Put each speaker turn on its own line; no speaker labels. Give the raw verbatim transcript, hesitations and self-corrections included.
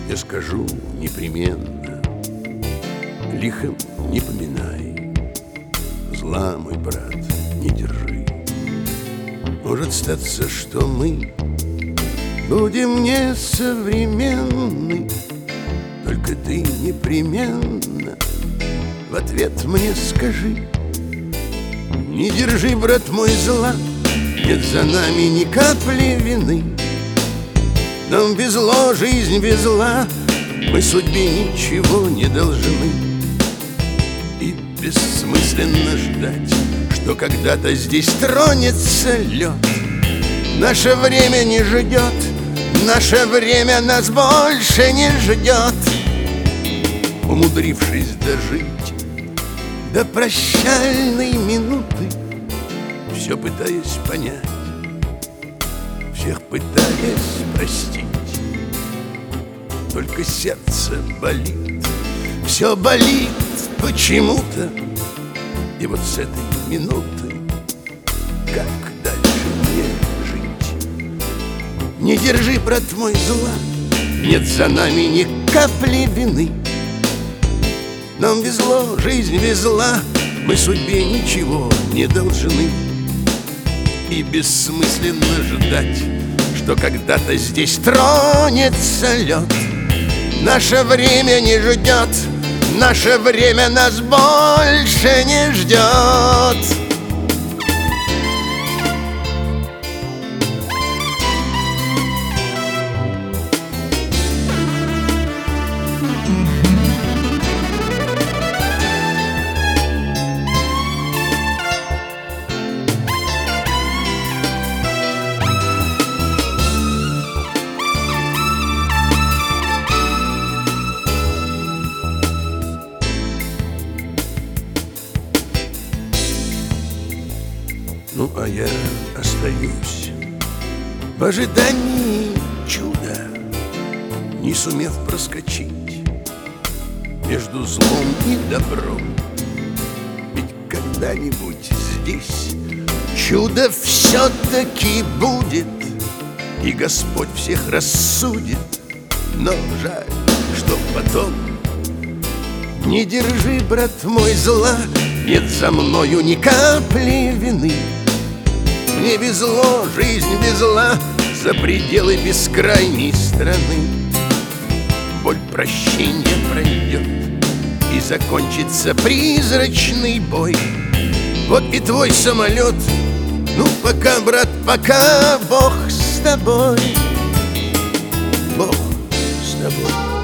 я скажу непременно: лихом не поминай, зла, мой брат, не держи. Может статься, что мы будем несовременны, только ты непременно в ответ мне скажи: не держи, брат мой, зла, нет за нами ни капли вины. Нам везло, жизнь везла, мы судьбе ничего не должны. И бессмысленно ждать, что когда-то здесь тронется лед. Наше время не ждет, наше время нас больше не ждет. Умудрившись дожить до прощальной минуты, все пытаясь понять, всех пытаясь простить, только сердце болит, все болит почему-то. И вот с этой минуты как дальше мне жить? Не держи, брат мой, зла, нет за нами ни капли вины. Нам везло, жизнь везла, мы судьбе ничего не должны. И бессмысленно ждать, что когда-то здесь тронется лед. Наше время не ждет, наше время нас больше не ждет. Ну, а я остаюсь в ожидании чуда, не сумев проскочить между злом и добром. Ведь когда-нибудь здесь чудо все-таки будет, и Господь всех рассудит. Но жаль, что потом. Не держи, брат мой, зла, нет за мною ни капли вины. Мне везло, жизнь везла за пределы бескрайней страны. Боль прощения пройдет, и закончится призрачный бой. Вот и твой самолет. Ну пока, брат, пока, Бог с тобой. Бог с тобой.